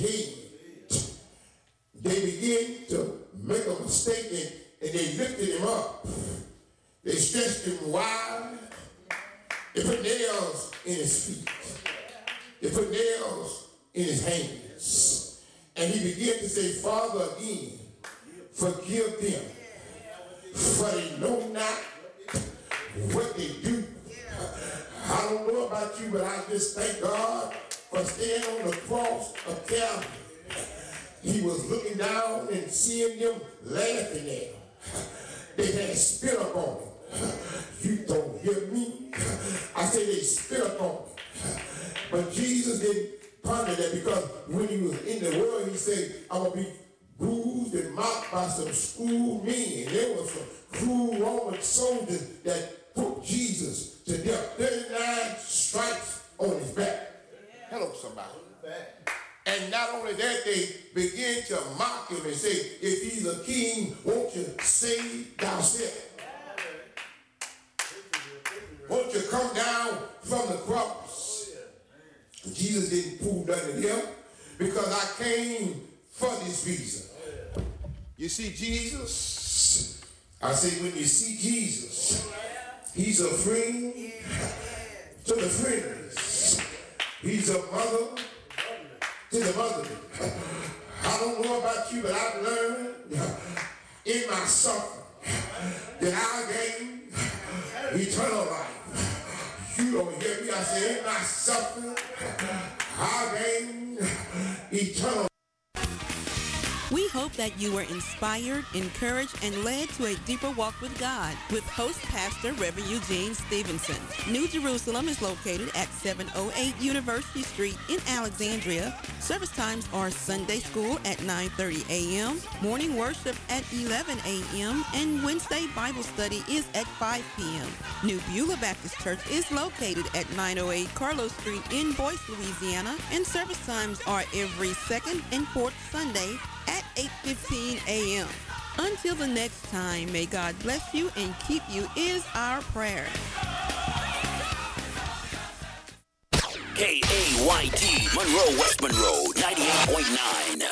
head. They began to make a mistake and they lifted him up. They stretched him wide. They put nails in his feet. They put nails in his hands. And he began to say, Father, again, forgive them, for they know not what they do. I don't know about you, but I just thank God for staying on the cross of Calvary. He was looking down and seeing them laughing at him. They had spit up on him. You don't hear me? I said they spit up on him. But Jesus didn't ponder that, because when he was in the world, he said, I'm going to be bruised and mocked by some school men. There were some cruel Roman soldiers that put Jesus to death. 39 stripes on his back. Hello, somebody. And not only that, they began to mock him and say, if he's a king, won't you save thyself? Won't you come down from the cross? Jesus didn't prove nothing to them, because I came for this reason. You see Jesus? I say when you see Jesus, he's a friend to the friendless. He's a mother to the motherless. I don't know about you, but I've learned in my suffering that I gain eternal life. You don't hear me? I say in my suffering, I gain eternal life. We hope that you were inspired, encouraged, and led to a deeper walk with God with host pastor Reverend Eugene Stevenson. New Jerusalem is located at 708 University Street in Alexandria. Service times are Sunday school at 9:30 a.m., morning worship at 11 a.m., and Wednesday Bible study is at 5 p.m. New Beulah Baptist Church is located at 908 Carlos Street in Boyce, Louisiana, and service times are every second and fourth Sunday at 8:15 a.m. Until the next time, may God bless you and keep you is our prayer. KAYT, Monroe, West Monroe, 98.9.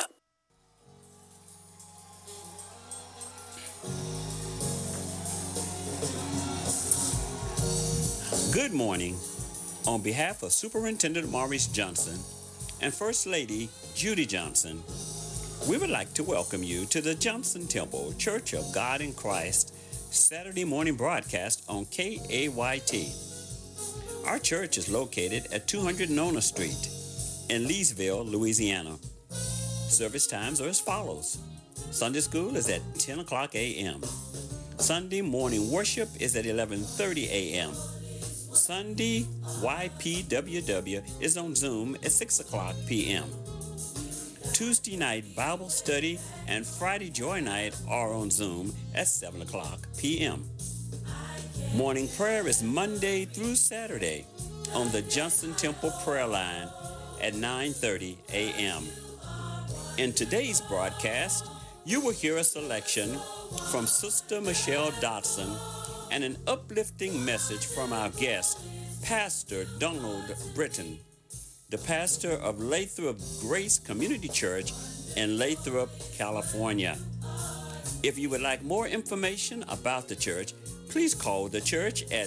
Good morning. On behalf of Superintendent Maurice Johnson and First Lady Judy Johnson, we would like to welcome you to the Johnson Temple Church of God in Christ Saturday morning broadcast on KAYT. Our church is located at 200 Nona Street in Leesville, Louisiana. Service times are as follows. Sunday school is at 10 o'clock a.m. Sunday morning worship is at 11:30 a.m. Sunday YPWW is on Zoom at 6 o'clock p.m. Tuesday night Bible study and Friday Joy Night are on Zoom at 7 o'clock p.m. Morning prayer is Monday through Saturday on the Johnson Temple prayer line at 9:30 a.m. In today's broadcast, you will hear a selection from Sister Michelle Dodson and an uplifting message from our guest, Pastor Donald Britton, the pastor of Lathrop Grace Community Church in Lathrop, California. If you would like more information about the church, please call the church at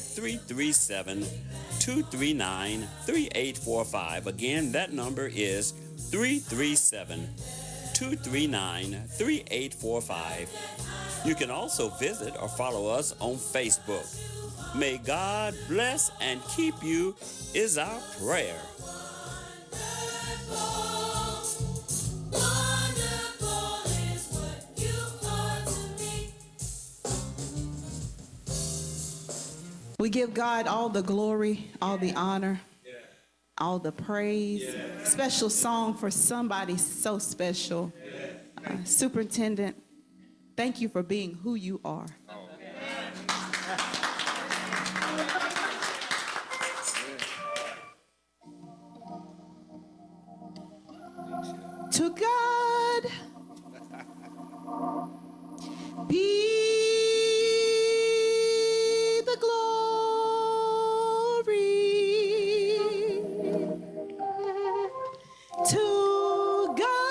337-239-3845. Again, that number is 337-239-3845. You can also visit or follow us on Facebook. May God bless and keep you is our prayer. We give God all the glory, all the honor, all the praise. Special song for somebody so special. Superintendent, thank you for being who you are. To God be the glory. To God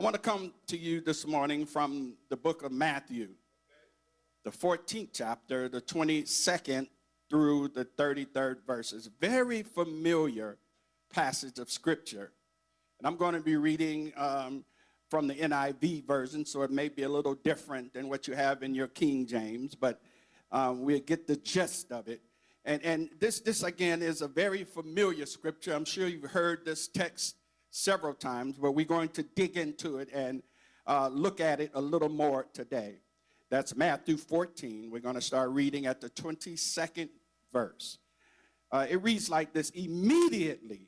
I want to come to you this morning from the book of Matthew, the 14th chapter, the 22nd through the 33rd verses. Very familiar passage of scripture. And I'm going to be reading from the NIV version, so it may be a little different than what you have in your King James, but we'll get the gist of it. And this again is a very familiar scripture. I'm sure you've heard this text several times, but we're going to dig into it and look at it a little more today. That's Matthew 14. We're going to start reading at the 22nd verse. It reads like this: Immediately,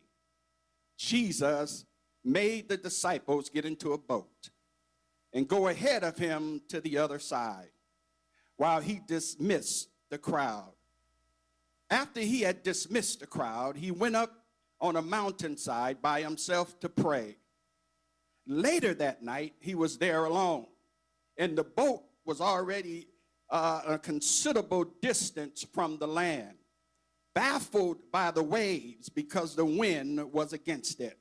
Jesus made the disciples get into a boat and go ahead of him to the other side while he dismissed the crowd. After he had dismissed the crowd, he went up on a mountainside by himself to pray. Later that night, he was there alone, and the boat was already a considerable distance from the land, baffled by the waves because the wind was against it.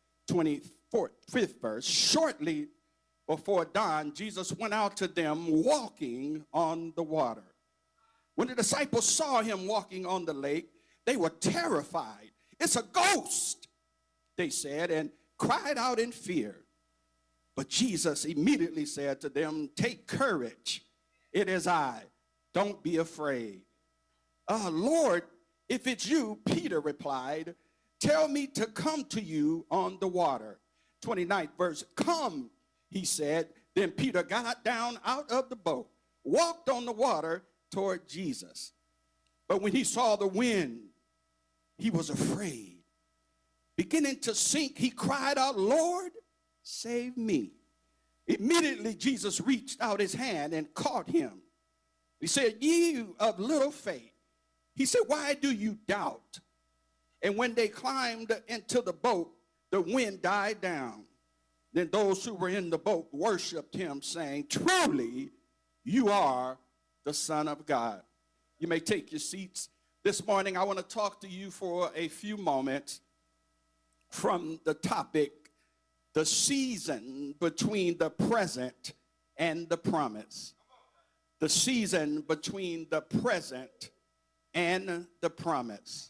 25th verse. Shortly before dawn, Jesus went out to them walking on the water. When the disciples saw him walking on the lake, they were terrified. "It's a ghost," they said, and cried out in fear. But Jesus immediately said to them, "Take courage. It is I. Don't be afraid." "Lord, if it's you," Peter replied, "tell me to come to you on the water." 29th verse. "Come," he said. Then Peter got down out of the boat, walked on the water toward Jesus. But when he saw the wind, he was afraid. Beginning to sink, he cried out, "Lord, save me." Immediately Jesus reached out his hand and caught him. He said, "Ye of little faith," he said, "why do you doubt?" And when they climbed into the boat, the wind died down. Then those who were in the boat worshiped him, saying, "Truly, you are the Son of God." You may take your seats. This morning, I want to talk to you for a few moments from the topic, the season between the present and the promise. The season between the present and the promise.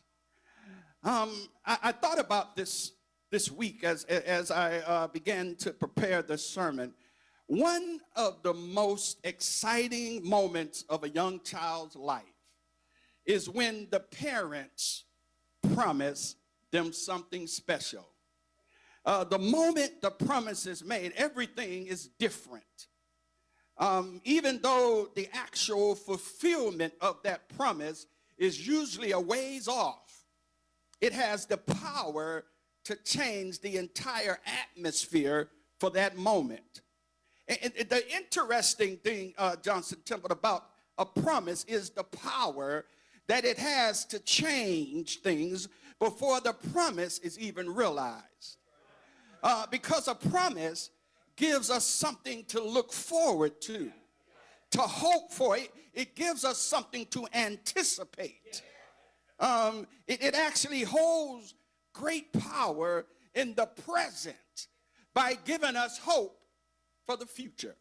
I thought about this week as I began to prepare this sermon. One of the most exciting moments of a young child's life is when the parents promise them something special. The moment the promise is made, everything is different. Even though the actual fulfillment of that promise is usually a ways off, it has the power to change the entire atmosphere for that moment. And the interesting thing, Johnson Temple, about a promise is the power that it has to change things before the promise is even realized. Because a promise gives us something to look forward to hope for. It gives us something to anticipate. It actually holds great power in the present by giving us hope for the future.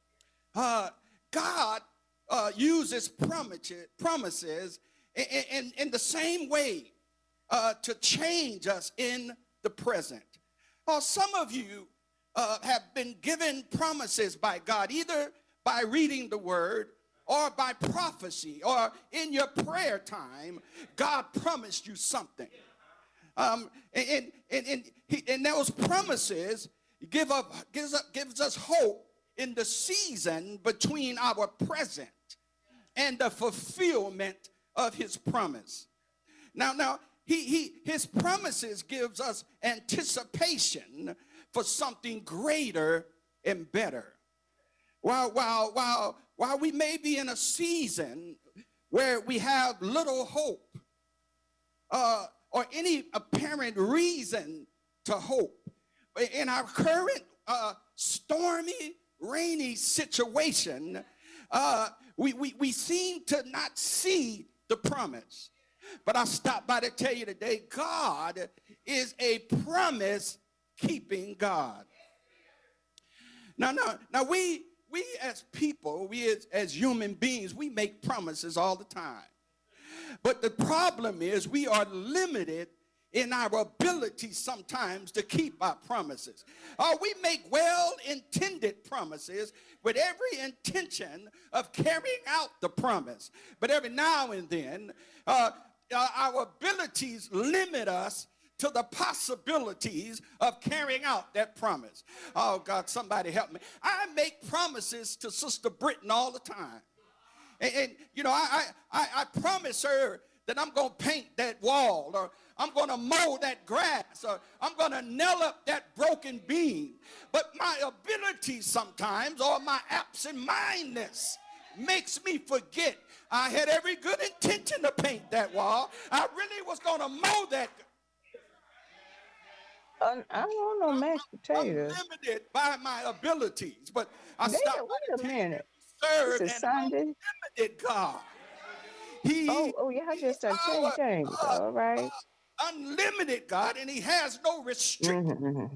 God uses promises in the same way to change us in the present. Some of you have been given promises by God, either by reading the word or by prophecy, or in your prayer time, God promised you something. And those promises gives us hope in the season between our present and the fulfillment of his promise. Now his promises gives us anticipation for something greater and better. While we may be in a season where we have little hope or any apparent reason to hope, in our current stormy, rainy situation, we seem to not see the promise. But I stopped by to tell you today, God is a promise-keeping God. Now we as people, we as human beings, we make promises all the time. But the problem is we are limited in our ability sometimes to keep our promises. We make well-intended promises with every intention of carrying out the promise. But every now and then, our abilities limit us to the possibilities of carrying out that promise. Oh, God, somebody help me. I make promises to Sister Britton all the time. And you know, I promise her that I'm going to paint that wall, or I'm going to mow that grass, or I'm going to nail up that broken beam. But my ability sometimes, or my absent-mindedness, makes me forget I had every good intention to paint that wall. I really was going to mow that. I don't know mashed potatoes. I'm limited by my abilities, but I stopped Wait a minute. serve This is an Sunday. unlimited God. He Oh, yeah, I just done our, changed. All right. unlimited God, and he has no restriction. Mm-hmm.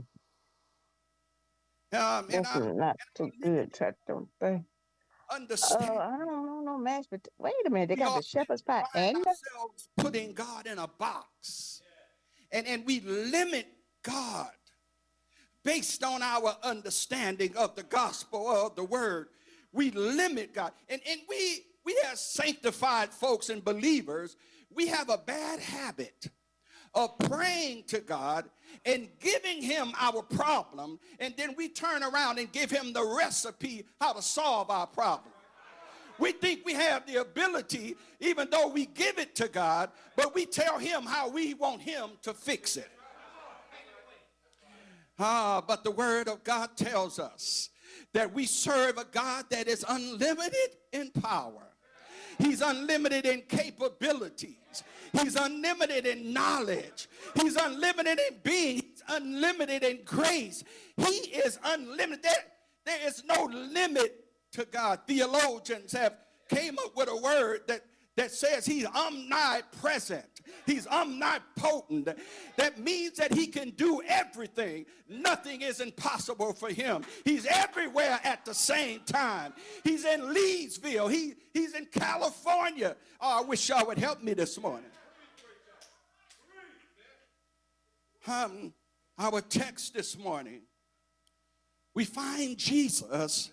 And This is not too good, I don't think. understand. I don't know mashed potatoes. Wait a minute, they We got the often shepherd's pie find and ourselves putting God in a box, and we limit God based on our understanding of the gospel of the word. We limit God, and we as sanctified folks and believers, we have a bad habit of praying to God and giving him our problem, and then we turn around and give him the recipe how to solve our problem. We think we have the ability, even though we give it to God, but we tell him how we want him to fix it. But the word of God tells us that we serve a God that is unlimited in power. He's unlimited in capabilities. He's unlimited in knowledge. He's unlimited in being. He's unlimited in grace. He is unlimited. There is no limit to God. Theologians have came up with a word that says he's omnipresent. He's omnipotent. That means that he can do everything. Nothing is impossible for him. He's everywhere at the same time. He's in Leesville. He's in California. Oh, I wish y'all would help me this morning. Our text this morning, we find Jesus.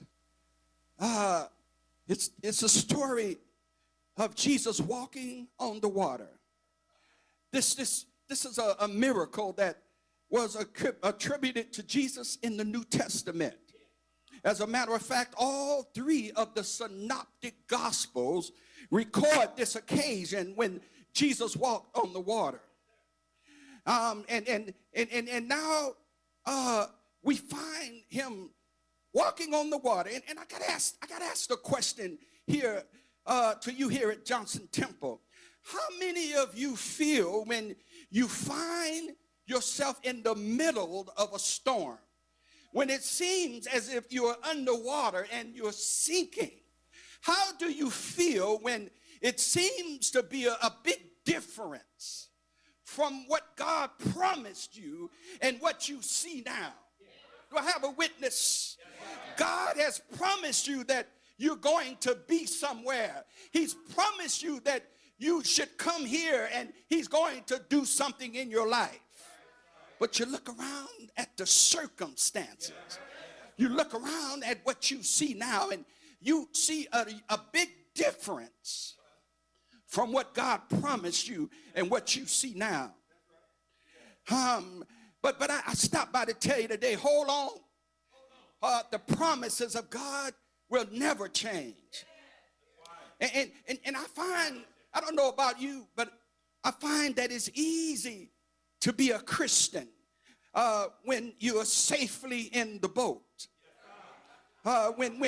It's a story of Jesus walking on the water. This is a miracle that was attributed to Jesus in the New Testament. As a matter of fact, all three of the synoptic gospels record this occasion when Jesus walked on the water. And now we find him walking on the water. And I got to ask the question here to you here at Johnson Temple. How many of you feel when you find yourself in the middle of a storm, when it seems as if you're underwater and you're sinking? How do you feel when it seems to be a big difference from what God promised you and what you see now? Do I have a witness? God has promised you that you're going to be somewhere. He's promised you that you should come here and he's going to do something in your life. But you look around at the circumstances. You look around at what you see now, and you see a big difference from what God promised you and what you see now. But I stopped by to tell you today, hold on. The promises of God will never change. And I find, I don't know about you, but I find that it's easy to be a Christian when you are safely in the boat. When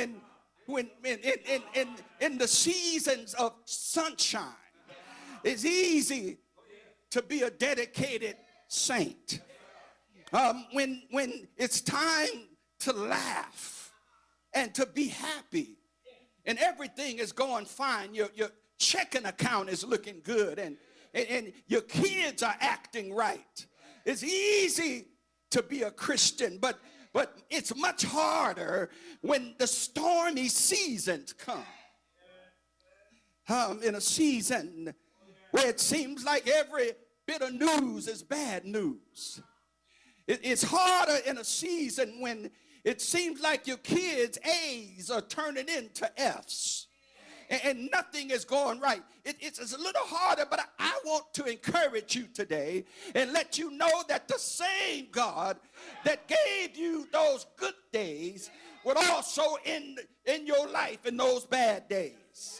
in the seasons of sunshine, it's easy to be a dedicated saint. When it's time to laugh and to be happy and everything is going fine, your checking account is looking good and your kids are acting right. It's easy to be a Christian, but But it's much harder when the stormy seasons come. In a season where it seems like every bit of news is bad news. It's harder in a season when it seems like your kids' A's are turning into F's and nothing is going right. It's a little harder, but I want to encourage you today and let you know that the same God that gave you those good days would also end in your life in those bad days.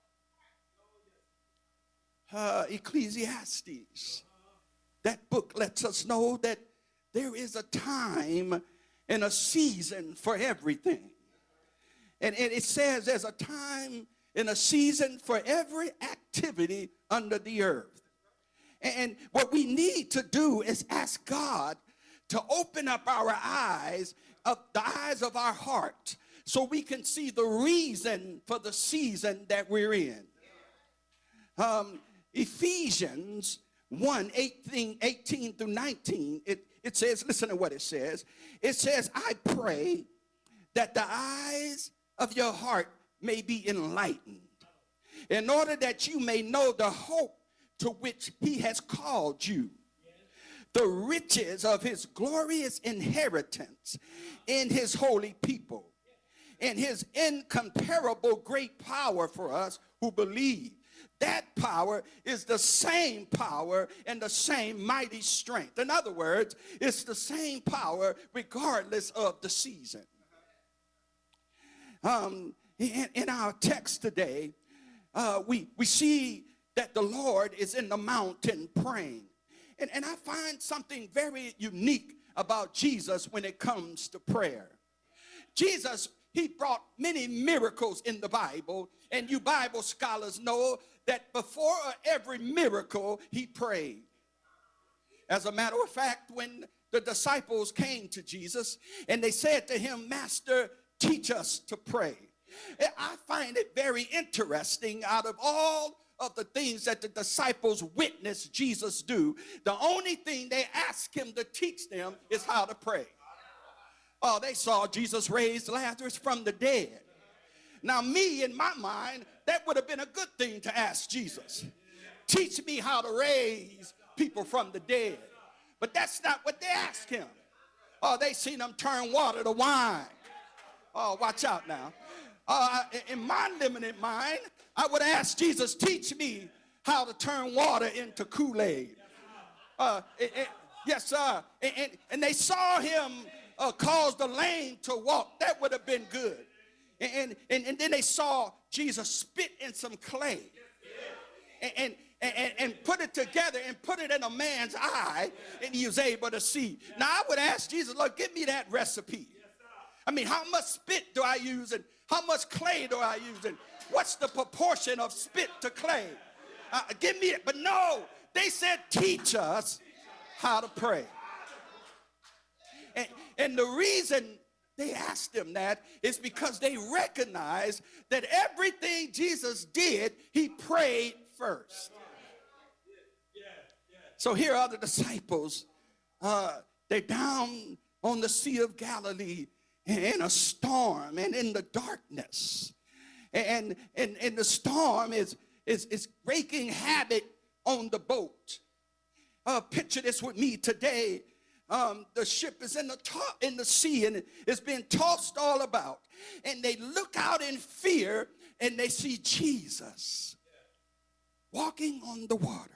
Ecclesiastes, that book lets us know that there is a time and a season for everything. And it says there's a time and a season for every activity under the earth. And what we need to do is ask God to open up our eyes, the eyes of our heart, so we can see the reason for the season that we're in. Ephesians 1:18 through 19, it says, listen to what it says. It says, I pray that the eyes of your heart may be enlightened, in order that you may know the hope to which he has called you, the riches of his glorious inheritance in his holy people, and his incomparable great power for us who believe. That power is the same power and the same mighty strength. In other words, it's the same power regardless of the season. In our text today, we see that the Lord is in the mountain praying. And I find something very unique about Jesus when it comes to prayer. Jesus, he brought many miracles in the Bible, and you Bible scholars know that before every miracle, he prayed. As a matter of fact, when the disciples came to Jesus and they said to him, Master, teach us to pray. I find it very interesting, out of all of the things that the disciples witnessed Jesus do, the only thing they asked him to teach them is how to pray. Oh, they saw Jesus raise Lazarus from the dead. Now, me, in my mind, that would have been a good thing to ask Jesus. Teach me how to raise people from the dead. But that's not what they asked him. Oh, they seen him turn water to wine. Oh, watch out now. In my limited mind, I would ask Jesus, teach me how to turn water into Kool-Aid. Yes, sir. And they saw him cause the lame to walk. That would have been good. And then they saw Jesus spit in some clay and put it together and put it in a man's eye, and he was able to see. Now, I would ask Jesus, Lord, give me that recipe. I mean, how much spit do I use, and how much clay do I use, and what's the proportion of spit to clay? Give me it. But no, they said, teach us how to pray. And the reason they asked him that is because they recognized that everything Jesus did, he prayed first. So here are the disciples. They're down on the Sea of Galilee in a storm and in the darkness. And the storm is wreaking havoc on the boat. Picture this with me today. The ship is in the sea, and it's being tossed all about. And they look out in fear, and they see Jesus walking on the water.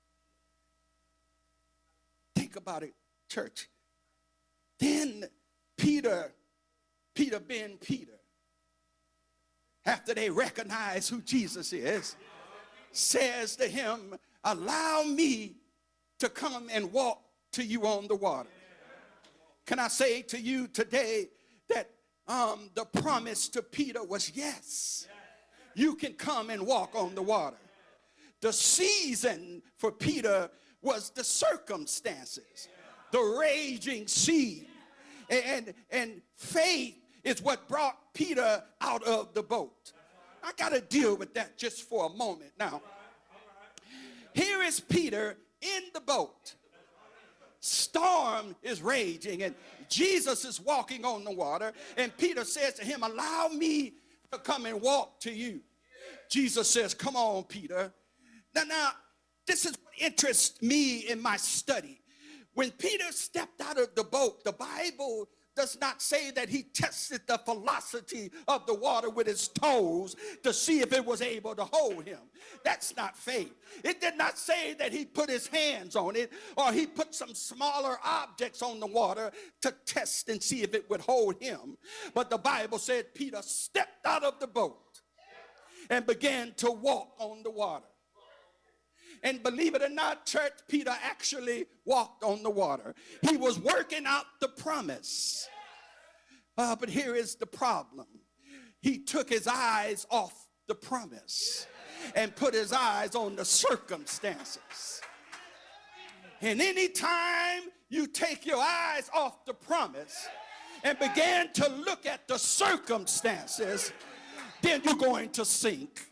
Think about it, church. Then Peter being Peter, after they recognize who Jesus is, says to him, allow me to come and walk to you on the water. Can I say to you today that the promise to Peter was yes, you can come and walk on the water. The season for Peter was the circumstances, the raging sea, and faith is what brought Peter out of the boat. I got to deal with that just for a moment. Now, here is Peter in the boat, storm is raging and Jesus is walking on the water. And Peter says to him, allow me to come and walk to you. Jesus says, come on, Peter. Now, this is what interests me in my study. When Peter stepped out of the boat, the Bible does not say that he tested the velocity of the water with his toes to see if it was able to hold him. That's not faith. It did not say that he put his hands on it or he put some smaller objects on the water to test and see if it would hold him. But the Bible said Peter stepped out of the boat and began to walk on the water. And believe it or not, church, Peter actually walked on the water. He was working out the promise. But here is the problem. He took his eyes off the promise and put his eyes on the circumstances. And anytime you take your eyes off the promise and begin to look at the circumstances, then you're going to sink.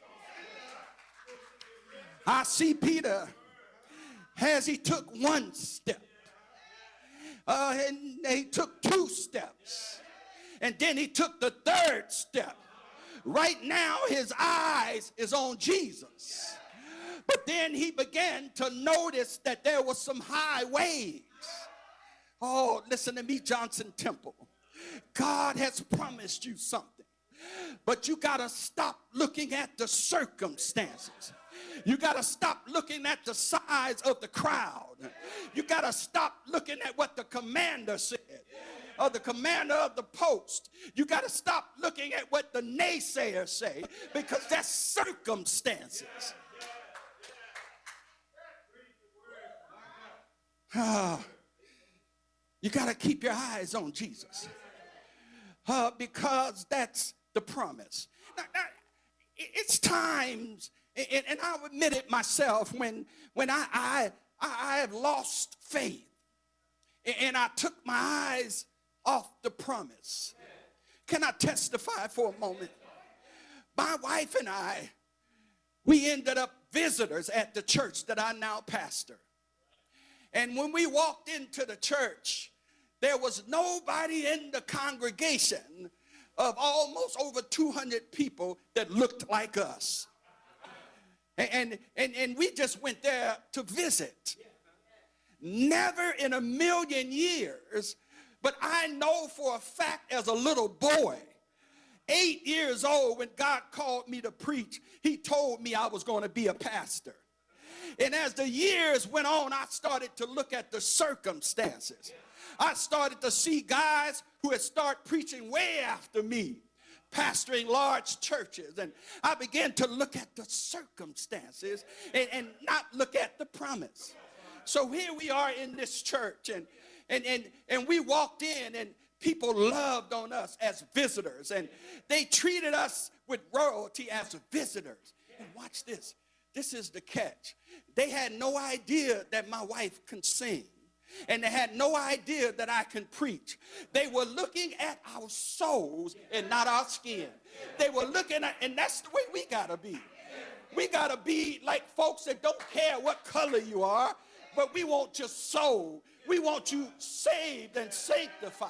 I see Peter as he took one step, and he took two steps, and then he took the third step. Right now his eyes is on Jesus, but then he began to notice that there was some high waves. Oh, listen to me, Johnson Temple. God has promised you something, but you got to stop looking at the circumstances. You got to stop looking at the size of the crowd. You got to stop looking at what the commander said or the commander of the post. You got to stop looking at what the naysayers say, because that's circumstances. You got to keep your eyes on Jesus, because that's the promise. Now, it's times, and I'll admit it myself, when I have lost faith and I took my eyes off the promise. Can I testify for a moment? My wife and I, we ended up visitors at the church that I now pastor. And when we walked into the church, there was nobody in the congregation of almost over 200 people that looked like us. And we just went there to visit. Never in a million years, but I know for a fact as a little boy, 8 years old, when God called me to preach, he told me I was going to be a pastor. And as the years went on, I started to look at the circumstances. I started to see guys who had started preaching way after me, pastoring large churches, and I began to look at the circumstances and not look at the promise. So here we are in this church, and we walked in, and people loved on us as visitors, and they treated us with royalty as visitors. And watch this. This is the catch. They had no idea that my wife can sing, and they had no idea that I can preach. They were looking at our souls and not our skin. They were looking at, and that's the way we gotta be. We gotta be like folks that don't care what color you are, but we want your soul. We want you saved and sanctified.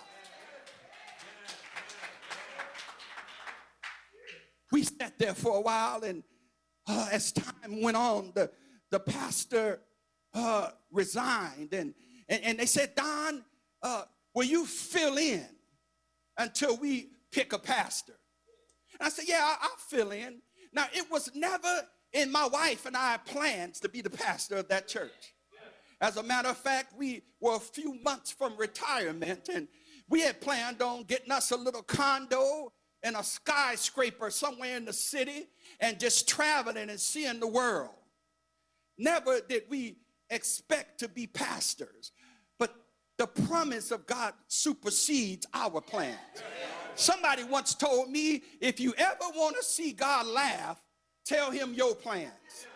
We sat there for a while, and as time went on, the pastor resigned, and they said, Don, will you fill in until we pick a pastor? And I said, yeah, I'll fill in. Now, it was never in my wife and I plans to be the pastor of that church. As a matter of fact, we were a few months from retirement, and we had planned on getting us a little condo and a skyscraper somewhere in the city and just traveling and seeing the world. Never did we expect to be pastors, but the promise of God supersedes our plans. Somebody once told me, if you ever want to see God laugh, tell him your plans.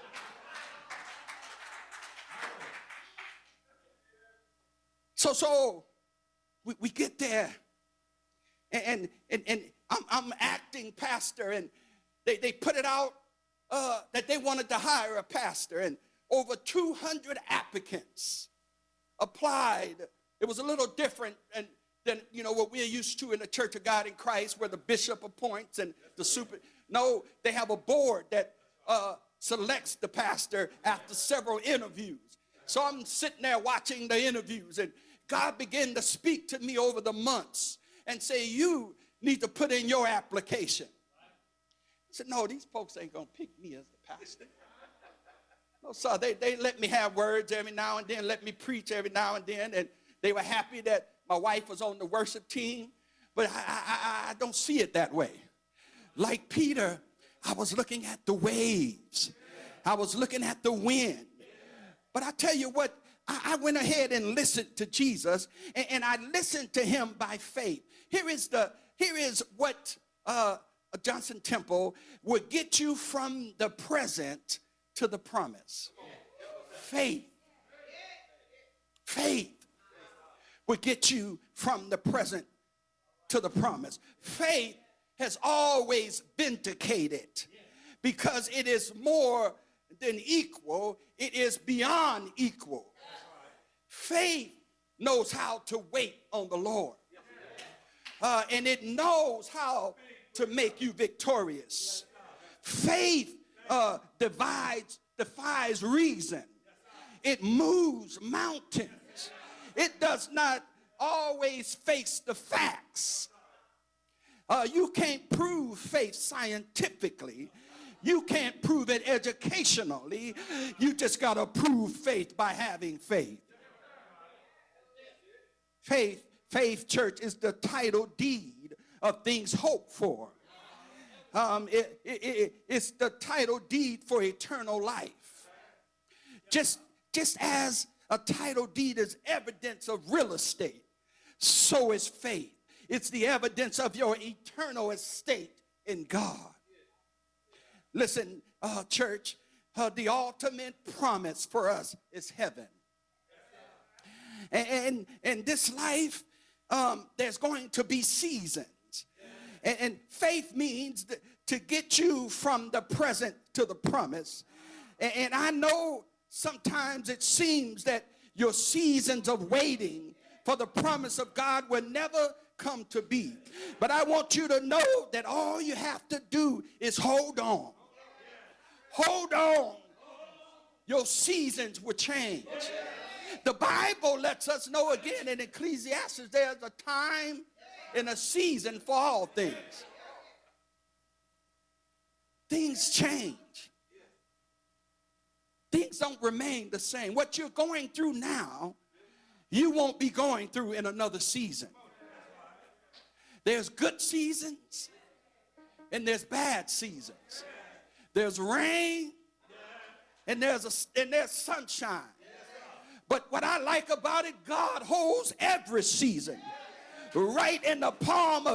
So we get there, and I'm acting pastor, and they put it out that they wanted to hire a pastor, and over 200 applicants. applied. It was a little different than what we're used to in the Church of God in Christ, where the bishop appoints and the super. No, they have a board that selects the pastor after several interviews. So I'm sitting there watching the interviews, and God began to speak to me over the months and say, you need to put in your application. I said, no, these folks ain't going to pick me as the pastor. No, sir, they let me have words every now and then, let me preach every now and then, and they were happy that my wife was on the worship team, but I don't see it that way. Like Peter, I was looking at the waves. I was looking at the wind. But I tell you what, I went ahead and listened to Jesus, and I listened to him by faith. Here is what Johnson Temple would get you from the present to the promise. Faith. Faith would get you from the present to the promise. Faith has always vindicated, because it is more than equal. It is beyond equal. Faith knows how to wait on the Lord. And it knows how to make you victorious. Faith defies reason. It moves mountains. It does not always face the facts. You can't prove faith scientifically. You can't prove it educationally. You just got to prove faith by having faith. Faith, church, is the title deed of things hoped for. It's the title deed for eternal life. Just as a title deed is evidence of real estate, so is faith. It's the evidence of your eternal estate in God. Listen, church, the ultimate promise for us is heaven. And in this life, there's going to be seasons. And faith means to get you from the present to the promise. And I know sometimes it seems that your seasons of waiting for the promise of God will never come to be. But I want you to know that all you have to do is hold on. Hold on. Your seasons will change. The Bible lets us know again in Ecclesiastes, there's a time and a season for all things. Things change. Things don't remain the same. What you're going through now, you won't be going through in another season. There's good seasons and there's bad seasons. There's rain and there's sunshine. But what I like about it, God holds every season right in the palm of